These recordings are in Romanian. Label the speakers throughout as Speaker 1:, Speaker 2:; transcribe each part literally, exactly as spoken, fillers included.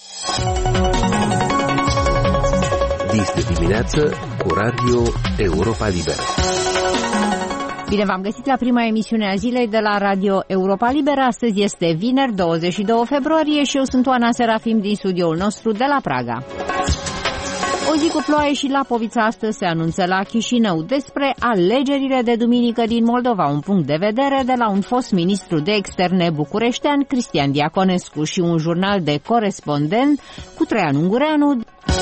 Speaker 1: Dis de dimineață cu Radio Europa Liberă.
Speaker 2: Bine v-am găsit la prima emisiune a zilei de la Radio Europa Liberă. Astăzi este vineri, douăzeci și doi februarie și eu sunt Oana Serafim din studioul nostru de la Praga. O zi cu ploaie și lapoviță astăzi se anunță la Chișinău. Despre alegerile de duminică din Moldova, un punct de vedere de la un fost ministru de externe bucureștean, Cristian Diaconescu, și un jurnal de corespondent cu Traian Ungureanu.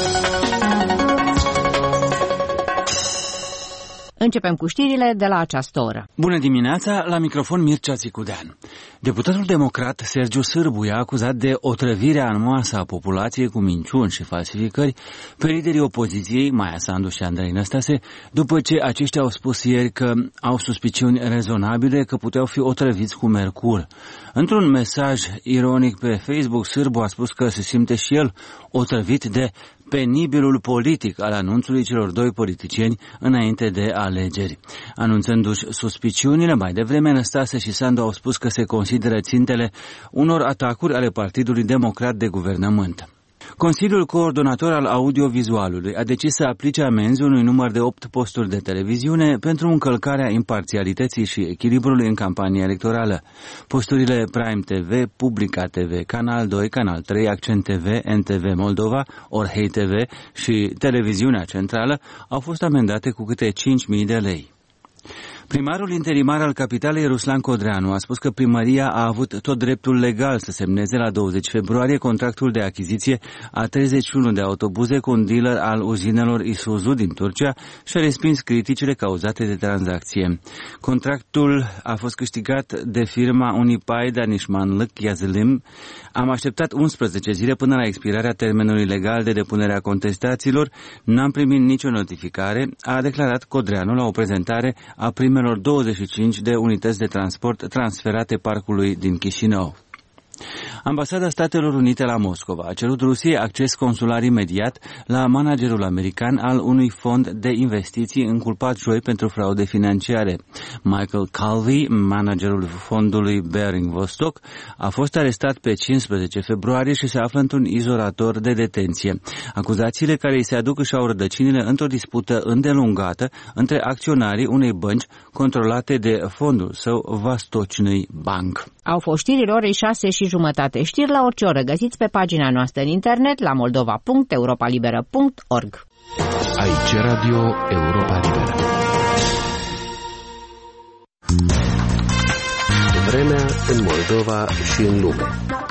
Speaker 2: Începem cu știrile de la această oră.
Speaker 3: Bună dimineața, la microfon Mircea Țicudean. Deputatul democrat Sergiu Sârbu i-a acuzat de otrăvirea anuoasă a populației cu minciuni și falsificări pe liderii opoziției, Maia Sandu și Andrei Năstase, după ce aceștia au spus ieri că au suspiciuni rezonabile că puteau fi otrăviți cu mercur. Într-un mesaj ironic pe Facebook, Sârbu a spus că se simte și el otrăvit de penibilul politic al anunțului celor doi politicieni înainte de alegeri. Anunțându-și suspiciunile, mai devreme Năstase și Sandu au spus că se consideră țintele unor atacuri ale Partidului Democrat de Guvernământ. Consiliul Coordonator al Audiovizualului a decis să aplice amenzi unui număr de opt posturi de televiziune pentru încălcarea imparțialității și echilibrului în campania electorală. Posturile Prime T V, Publica T V, Canal doi, Canal trei, Accent T V, N T V Moldova, Orhei T V și Televiziunea Centrală au fost amendate cu câte cinci mii de lei. Primarul interimar al capitalei, Ruslan Codreanu, a spus că primăria a avut tot dreptul legal să semneze la douăzeci februarie contractul de achiziție a treizeci și unu de autobuze cu un dealer al uzinelor Isuzu din Turcia și a respins criticile cauzate de tranzacție. Contractul a fost câștigat de firma Unipay Danishmanlık Yazılım. Am așteptat unsprezece zile până la expirarea termenului legal de depunere a contestațiilor. N-am primit nicio notificare, a declarat Codreanu la o prezentare a primelor douăzeci și cinci de unități de transport transferate parcului din Chișinău. Ambasada Statelor Unite la Moscova a cerut Rusiei acces consular imediat la managerul american al unui fond de investiții înculpat joi pentru fraude financiare. Michael Calvi, managerul fondului Bering Vostok, a fost arestat pe cincisprezece februarie și se află într-un izolator de detenție. Acuzațiile care îi se aduc își au rădăcinile într-o dispută îndelungată între acționarii unei bănci controlate de fondul său Vastochnyi Bank.
Speaker 2: Au fost știrile orei șase și jumătate. Știri la orice oră găsiți pe pagina noastră în internet la moldova punct europa liberă punct org.
Speaker 1: Aici Radio Europa Liberă. Vremea în Moldova și în lume.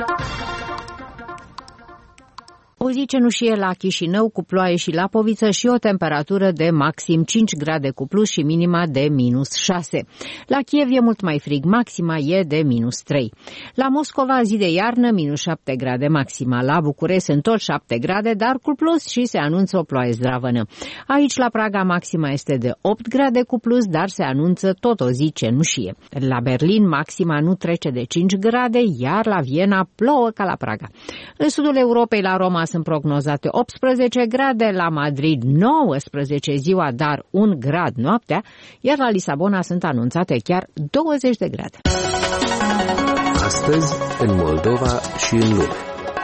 Speaker 2: O zi cenușie la Chișinău cu ploaie și lapoviță și o temperatură de maxim cinci grade cu plus și minima de minus șase. La Kiev e mult mai frig, maxima e de minus trei. La Moscova zi de iarnă, minus șapte grade maxima. La București sunt tot șapte grade, dar cu plus și se anunță o ploaie zdravănă. Aici la Praga maxima este de opt grade cu plus, dar se anunță tot o zi cenușie. La Berlin maxima nu trece de cinci grade, iar la Viena plouă ca la Praga. În sudul Europei, la Roma, sunt prognozate optsprezece grade, la Madrid nouăsprezece ziua, dar un grad noaptea, iar la Lisabona sunt anunțate chiar douăzeci de grade.
Speaker 1: Astăzi, în Moldova și în lume.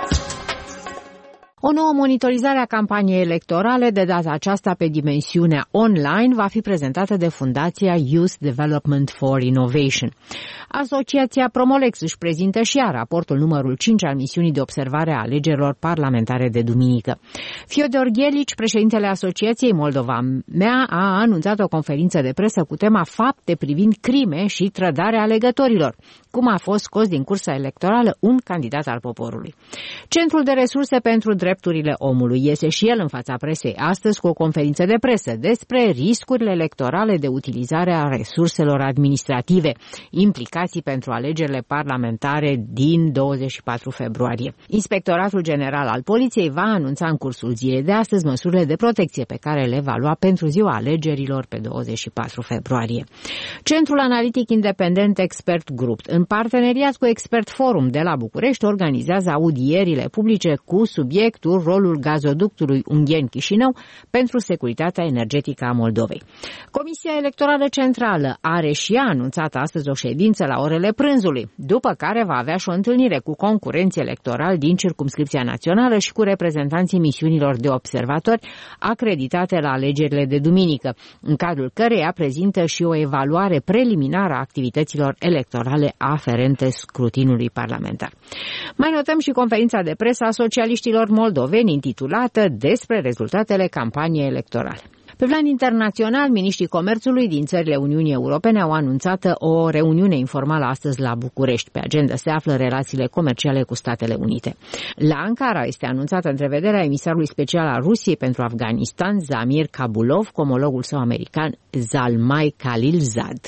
Speaker 2: O nouă monitorizare a campaniei electorale, de data aceasta pe dimensiunea online, va fi prezentată de Fundația Youth Development for Innovation. Asociația Promolex își prezintă și ea raportul numărul cinci al misiunii de observare a alegerilor parlamentare de duminică. Fiodor Ghelici, președintele Asociației Moldova Mea, a anunțat o conferință de presă cu tema Fapte privind crime și trădarea alegătorilor, cum a fost scos din cursa electorală un candidat al poporului. Centrul de Resurse pentru Drepturile Omului iese și el în fața presei astăzi cu o conferință de presă despre riscurile electorale de utilizare a resurselor administrative, implicații pentru alegerile parlamentare din douăzeci și patru februarie. Inspectoratul General al Poliției va anunța în cursul zilei de astăzi măsurile de protecție pe care le va lua pentru ziua alegerilor pe douăzeci și patru februarie. Centrul Analitic Independent Expert Group, în parteneriat cu Expert Forum de la București, organizează audierile publice cu subiectul proiectul rolul gazoductului Ungheni-Chișinău pentru securitatea energetică a Moldovei. Comisia Electorală Centrală are și ea anunțat astăzi o ședință la orele prânzului, după care va avea și o întâlnire cu concurenții electorali din circumscripția națională și cu reprezentanții misiunilor de observatori acreditate la alegerile de duminică, în cadrul căreia prezintă și o evaluare preliminară a activităților electorale aferente scrutinului parlamentar. Mai notăm și conferința de presă a socialiștilor moldoveni intitulată Despre rezultatele campaniei electorale. Pe plan internațional, miniștrii comerțului din țările Uniunii Europene au anunțat o reuniune informală astăzi la București. Pe agenda se află relațiile comerciale cu Statele Unite. La Ankara este anunțată întrevederea emisarului special al Rusiei pentru Afganistan, Zamir Kabulov, cu omologul său american, Zalmay Khalilzad.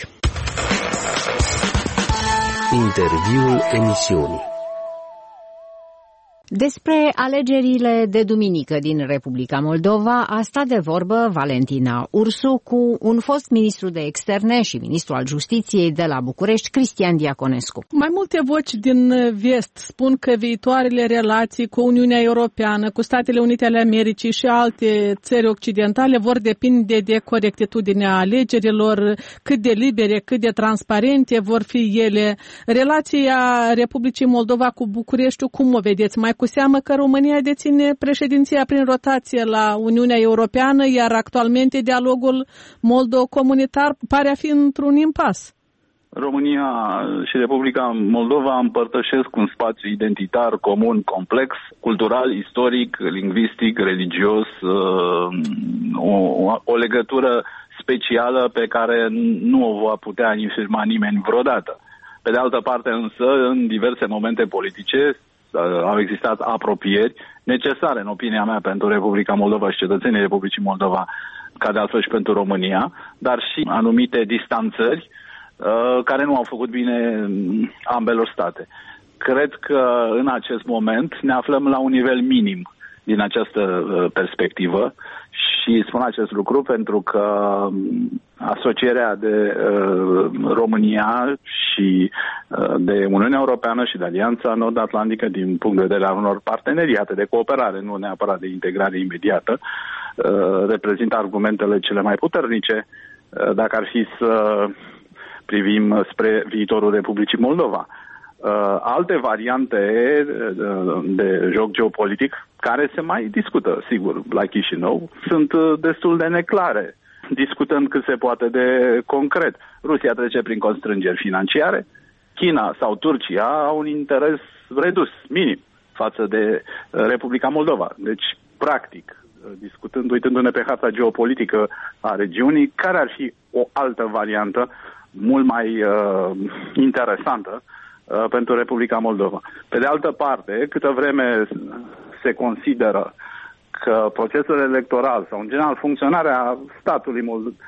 Speaker 1: Interviul emisiunii.
Speaker 2: Despre alegerile de duminică din Republica Moldova a stat de vorbă Valentina Ursu cu un fost ministru de externe și ministru al justiției de la București, Cristian Diaconescu.
Speaker 4: Mai multe voci din vest spun că viitoarele relații cu Uniunea Europeană, cu Statele Unite ale Americii și alte țări occidentale vor depinde de corectitudinea alegerilor, cât de libere, cât de transparente vor fi ele. Relația Republicii Moldova cu Bucureștiul, cum o vedeți? Mai cu seamă că România deține președinția prin rotație la Uniunea Europeană, iar actualmente dialogul moldo-comunitar pare a fi într-un impas.
Speaker 5: România și Republica Moldova împărtășesc un spațiu identitar comun, complex, cultural, istoric, lingvistic, religios, o, o legătură specială pe care nu o va putea infirma nimeni vreodată. Pe de altă parte însă, în diverse momente politice, au existat apropieri necesare, în opinia mea, pentru Republica Moldova și cetățenii Republicii Moldova, ca de altfel și pentru România, dar și anumite distanțări uh, care nu au făcut bine ambelor state. Cred că în acest moment ne aflăm la un nivel minim din această uh, perspectivă și spun acest lucru pentru că asocierea de uh, România și uh, de Uniunea Europeană și de Alianța Nord-Atlantică din punct de vedere al unor parteneriate de cooperare, nu neapărat de integrare imediată, uh, reprezintă argumentele cele mai puternice uh, dacă ar fi să privim spre viitorul Republicii Moldova. Uh, alte variante uh, de joc geopolitic care se mai discută, sigur, la Chișinău, sunt uh, destul de neclare, discutând cât se poate de concret. Rusia trece prin constrângeri financiare, China sau Turcia au un interes redus, minim, față de uh, Republica Moldova. Deci, practic, uh, discutând, uitându-ne pe harta geopolitică a regiunii, care ar fi o altă variantă mult mai uh, interesantă pentru Republica Moldova. Pe de altă parte, câtă vreme se consideră că procesul electoral sau, în general, funcționarea statului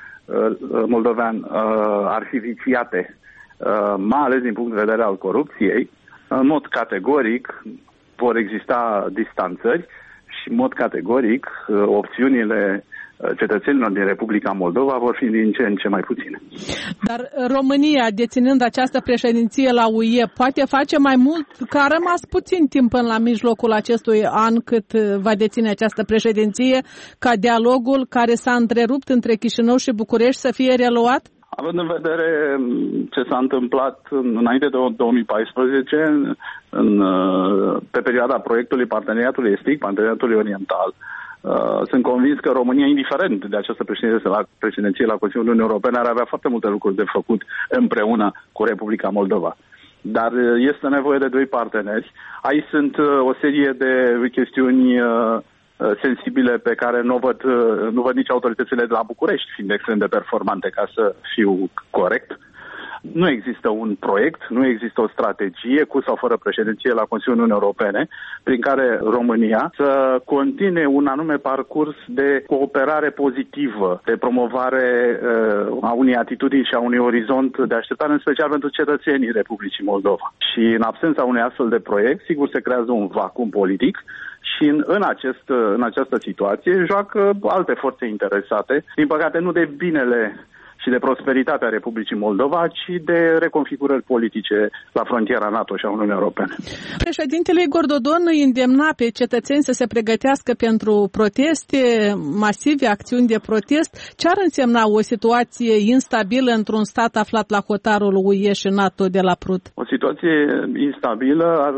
Speaker 5: moldovean ar fi viciate, mai ales din punct de vedere al corupției, în mod categoric vor exista distanțări și, în mod categoric, opțiunile cetățenilor din Republica Moldova vor fi din ce în ce mai puține.
Speaker 4: Dar România, deținând această președinție la U E, poate face mai mult, că a rămas puțin timp până la mijlocul acestui an cât va deține această președinție, ca dialogul care s-a întrerupt între Chișinău și București să fie reluat?
Speaker 5: Având în vedere ce s-a întâmplat înainte de două mii paisprezece, în, pe perioada proiectului Parteneriatului Estic, Parteneriatului Oriental, Uh, sunt convins că România, indiferent de această președinție la, președinție la Consiliul Uniunii Europene, ar avea foarte multe lucruri de făcut împreună cu Republica Moldova. Dar uh, este nevoie de doi parteneri. Aici sunt uh, o serie de chestiuni uh, sensibile pe care nu văd, uh, nu văd nici autoritățile de la București, fiind extrem de performante, ca să fiu corect. Nu există un proiect, nu există o strategie, cu sau fără președinție la Consiliul Uniunii Europene, prin care România să continue un anume parcurs de cooperare pozitivă, de promovare uh, a unei atitudini și a unui orizont de așteptare, în special pentru cetățenii Republicii Moldova. Și în absența unui astfel de proiect, sigur, se creează un vacuum politic și în, în, acest, în această situație joacă alte forțe interesate, din păcate nu de binele și de prosperitatea Republicii Moldova, ci de reconfigurări politice la frontiera NATO și a Uniunii Europene.
Speaker 4: Președintele Igor Dodon îi îndemna pe cetățeni să se pregătească pentru proteste masive, acțiuni de protest. Ce ar însemna o situație instabilă într-un stat aflat la hotarul U E și NATO de la Prut?
Speaker 5: O situație instabilă ar,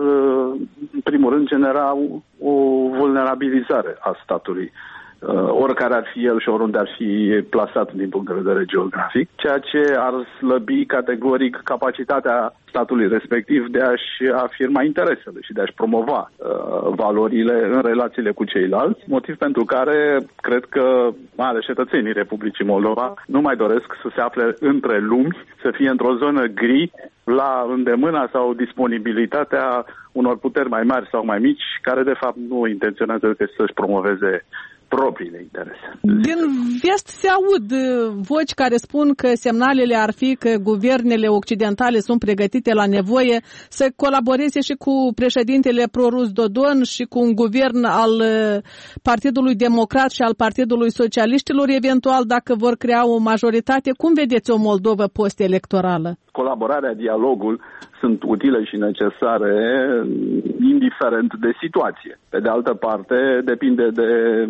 Speaker 5: în primul rând, genera o vulnerabilizare a statului, oricare ar fi el și oriunde ar fi plasat din punct de vedere geografic, ceea ce ar slăbi categoric capacitatea statului respectiv de a-și afirma interesele și de a-și promova uh, valorile în relațiile cu ceilalți, motiv pentru care cred că mai ales cetățenii Republicii Moldova nu mai doresc să se afle între lumi, să fie într-o zonă gri la îndemâna sau disponibilitatea unor puteri mai mari sau mai mici, care de fapt nu intenționează decât să-și promoveze propriile interese.
Speaker 4: Din vest se aud voci care spun că semnalele ar fi că guvernele occidentale sunt pregătite la nevoie să colaboreze și cu președintele pro-rus Dodon și cu un guvern al Partidului Democrat și al Partidului Socialiștilor, eventual dacă vor crea o majoritate. Cum vedeți o Moldovă post-electorală?
Speaker 5: Colaborarea, dialogul sunt utile și necesare, indiferent de situație. Pe de altă parte, depinde de,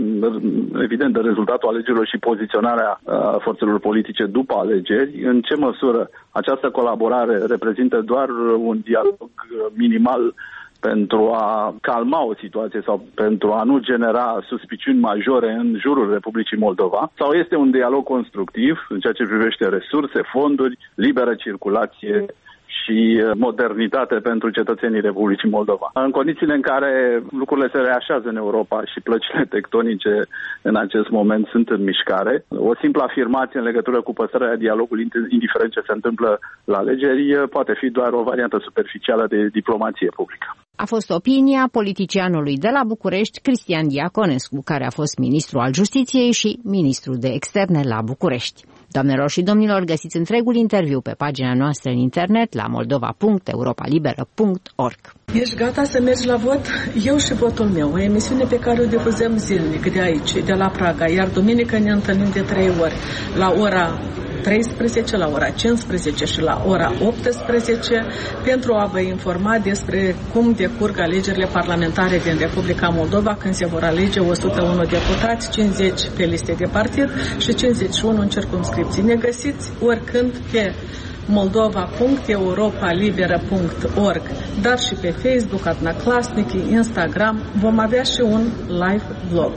Speaker 5: evident, de rezultatul alegerilor și poziționarea forțelor politice după alegeri. În ce măsură această colaborare reprezintă doar un dialog minimal pentru a calma o situație sau pentru a nu genera suspiciuni majore în jurul Republicii Moldova, sau este un dialog constructiv în ceea ce privește resurse, fonduri, liberă circulație și modernitate pentru cetățenii Republicii Moldova. În condițiile în care lucrurile se reașează în Europa și plăcile tectonice în acest moment sunt în mișcare, o simplă afirmație în legătură cu păstrarea dialogului, indiferent ce se întâmplă la alegeri, poate fi doar o variantă superficială de diplomație publică.
Speaker 2: A fost opinia politicianului de la București, Cristian Diaconescu, care a fost ministru al Justiției și ministru de Externe la București. Doamnelor și domnilor, găsiți întregul interviu pe pagina noastră în internet la moldova punct europa liberă punct org.
Speaker 6: Ești gata să mergi la vot? Eu și votul meu, o emisiune pe care o difuzăm zilnic de aici, de la Praga, iar duminică ne întâlnim de trei ori, la ora treisprezece, la ora cincisprezece și la ora optsprezece, pentru a vă informa despre cum decurg alegerile parlamentare din Republica Moldova, când se vor alege o sută unu deputați, cincizeci pe liste de partid și cincizeci și unu în circumscripții. Ne găsiți oricând pe moldova punct europa liberă punct org, dar și pe Facebook, Adnaclasnici, Instagram. Vom avea și un live vlog.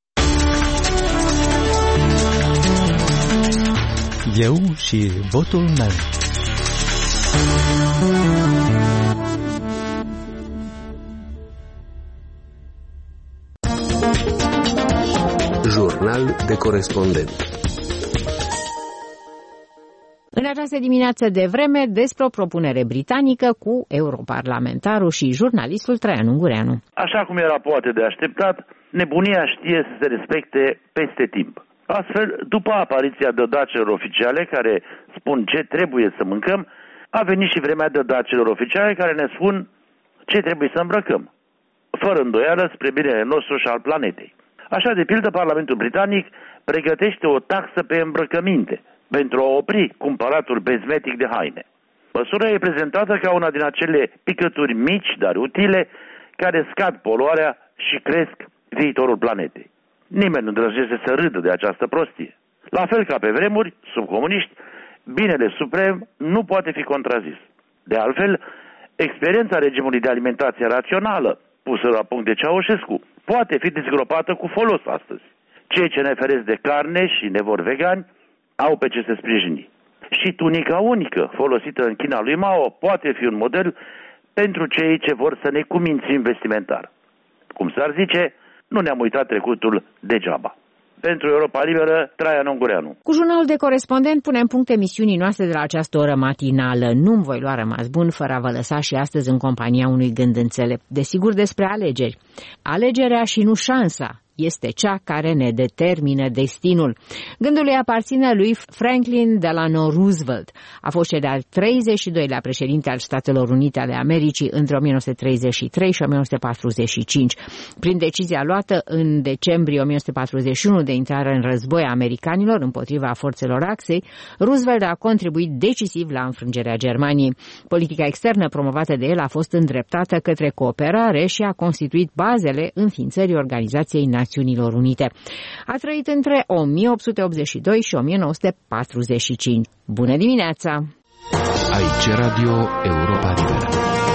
Speaker 7: Eu și votul meu.
Speaker 1: Jurnal de corespondent.
Speaker 2: În această dimineață de vreme, despre o propunere britanică cu europarlamentarul și jurnalistul Traian Ungureanu.
Speaker 8: Așa cum era poate de așteptat, nebunia știe să se respecte peste timp. Astfel, după apariția dădacelor oficiale care spun ce trebuie să mâncăm, a venit și vremea dădacelor oficiale care ne spun ce trebuie să îmbrăcăm, fără îndoială spre binele nostru și al planetei. Așa, de pildă, Parlamentul Britanic pregătește o taxă pe îmbrăcăminte pentru a opri cumpăratul bezmetic de haine. Măsura e prezentată ca una din acele picături mici, dar utile, care scad poluarea și cresc viitorul planetei. Nimeni nu îndrăznește să râdă de această prostie. La fel ca pe vremuri, sub comuniști, binele suprem nu poate fi contrazis. De altfel, experiența regimului de alimentație rațională, pusă la punct de Ceaușescu, poate fi dezgropată cu folos astăzi. Cei ce ne feresc de carne și ne vor vegani au pe ce se sprijini. Și tunica unică, folosită în China lui Mao, poate fi un model pentru cei ce vor să ne cumințim vestimentar. Cum s-ar zice, nu ne-am uitat trecutul degeaba. Pentru Europa Liberă, Traian Ungureanu.
Speaker 2: Cu jurnalul de corespondent punem punct emisiunii noastre de la această oră matinală. Nu-mi voi lua rămas bun fără a vă lăsa și astăzi în compania unui gând înțelept, desigur despre alegeri. Alegerea și nu șansa este cea care ne determină destinul. Gândul îi aparține lui Franklin Delano Roosevelt. A fost cel de-al treizeci și doilea președinte al Statelor Unite ale Americii între o mie nouă sute treizeci și trei și o mie nouă sute patruzeci și cinci. Prin decizia luată în decembrie o mie nouă sute patruzeci și unu de intrare în război a americanilor împotriva forțelor Axei, Roosevelt a contribuit decisiv la înfrângerea Germaniei. Politica externă promovată de el a fost îndreptată către cooperare și a constituit bazele înființării Organizației Națiunilor Unite. A trăit între o mie opt sute optzeci și doi și o mie nouă sute patruzeci și cinci. Bună dimineața!
Speaker 1: Aici Radio Europa Liberă.